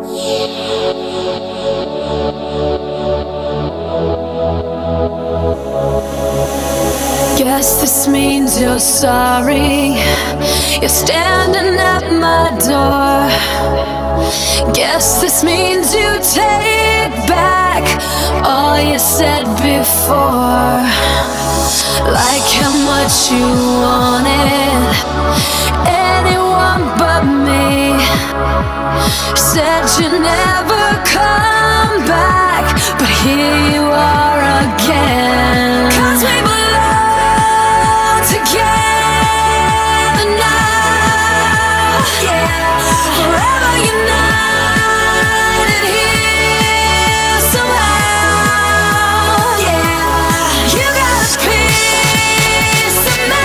Guess this means you're sorry. You're standing at my door. Guess this means you take back all you said before. Like how much you wanted anyone but me. Said you'd never come back, but here you are again. 'Cause we belong together now, yeah. Forever united here somehow, yeah. You got a piece of me,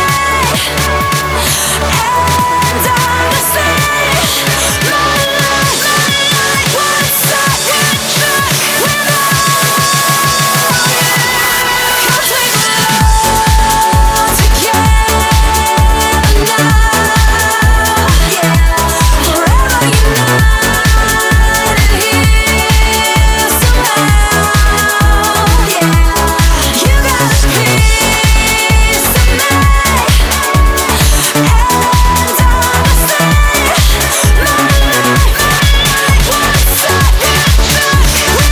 and honestly, my life was such a truck without you. 'Cause we belong together now, yeah. Forever united here somehow, yeah. You got a piece of me, and honestly, my life was such a truck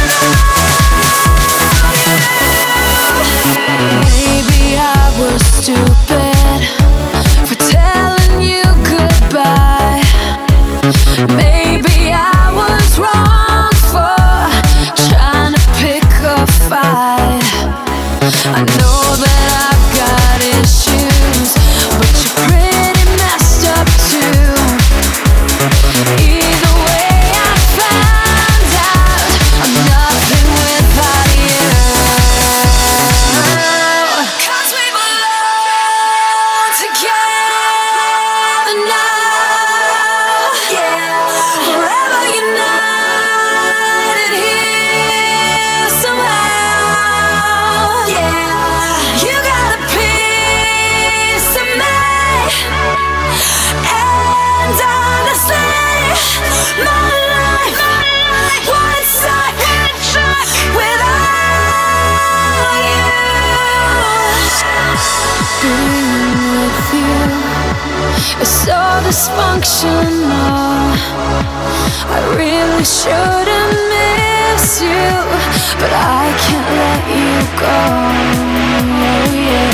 without you. Maybe I was stupid for telling you goodbye. Maybe I was wrong for trying to pick a fight. I know that I've got issues, but you're pretty messed up too. Either way, I found out I'm nothing without you. 'Cause we belong together now, yeah. Forever united here somehow, yeah. You got a piece of me, and honestly, my life was such a truck without you. Being with you is so dysfunctional. I really shouldn't miss you, but I can't let you go, yeah.